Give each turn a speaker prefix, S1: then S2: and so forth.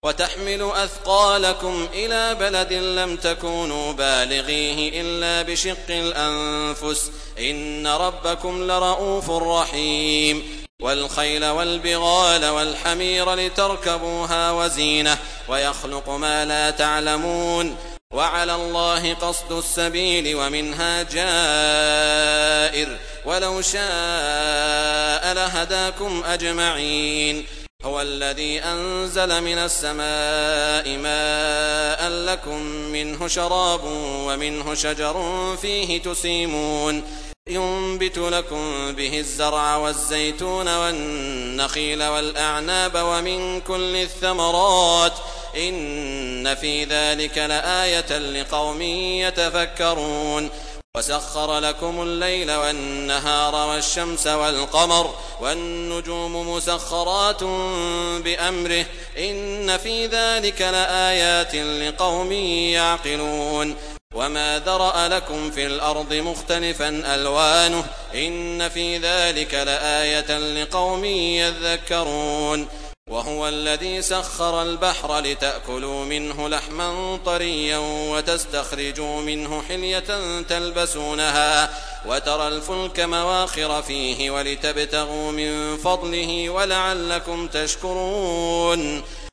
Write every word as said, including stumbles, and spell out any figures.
S1: وتحمل أثقالكم إلى بلد لم تكونوا بالغيه إلا بشق الأنفس إن ربكم لرؤوف رحيم والخيل والبغال والحمير لتركبوها وزينة ويخلق ما لا تعلمون وعلى الله قصد السبيل ومنها جائر ولو شاء لهداكم أجمعين هو الذي أنزل من السماء ماء لكم منه شراب ومنه شجر فيه تسيمون ينبت لكم به الزرع والزيتون والنخيل والأعناب ومن كل الثمرات إن في ذلك لآية لقوم يتفكرون وسخر لكم الليل والنهار والشمس والقمر والنجوم مسخرات بأمره إن في ذلك لآيات لقوم يعقلون وما ذرأ لكم في الأرض مختلفا ألوانه إن في ذلك لآية لقوم يذكرون وهو الذي سخر البحر لتأكلوا منه لحما طريا وتستخرجوا منه حلية تلبسونها وترى الفلك مواخر فيه ولتبتغوا من فضله ولعلكم تشكرون